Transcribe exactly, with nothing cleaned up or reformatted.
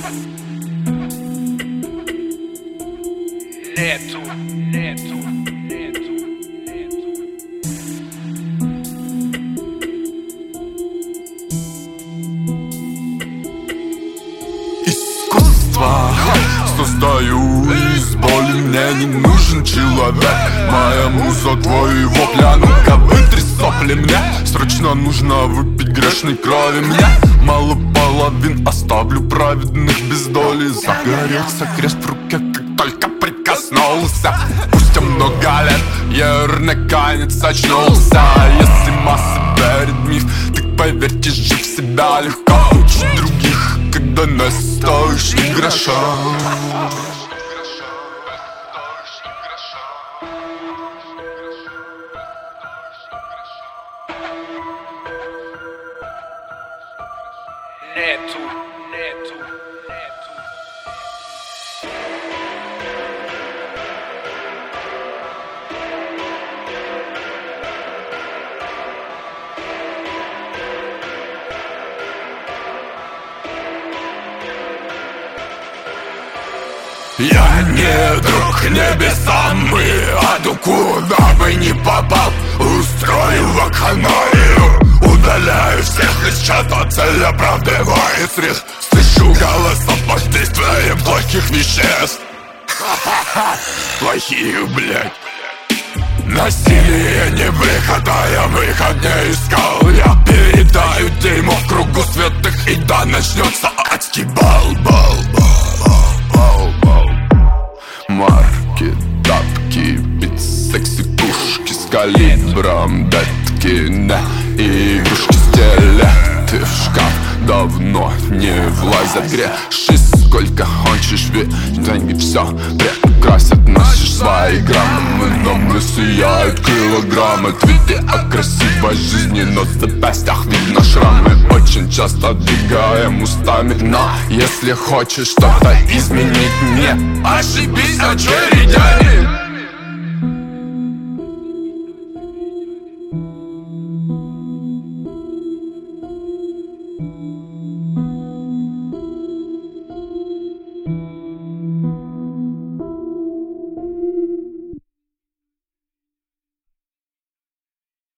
Нету, нету, нету, нету. Искусство создаю из боли, мне не нужен человек. Моя муза, твои вопли, а ну-ка вытри сопли мне. Срочно нужно выпить грешной крови мне. Мало половин, оставлю праведных без доли. Загорелся крест в руке, как только прикоснулся. Пусть много лет, я наконец очнулся. Если масса верит в миф, так поверьте, жив себя легко. Учить других, когда не стоишь ни гроша. Нету, нету, нету. Я не друг небесам и аду, куда бы ни попал, устрою вакханалию. Удаляю всех из чата, цель оправдывает средств. Слышу голоса под действием плохих веществ. Ха-ха-ха, плохие, блядь. Насилие не выход, а я выход не искал. Я передаю дерьмо в кругу святых, и да начнется адский бал, бал, бал, бал, бал. Марки, тапки, бит, секси, пушки с калибром, детки, не игрушки в стиле. Ты в шкаф давно не влазят, грешись сколько хочешь, ведь деньги все прекрасят. Носишь свои граммы, но мы сияют килограммы. Твиты о красивой жизни, но в запястьях видно шрамы. Очень часто двигаем устами, но если хочешь что-то изменить, не ошибись очередями.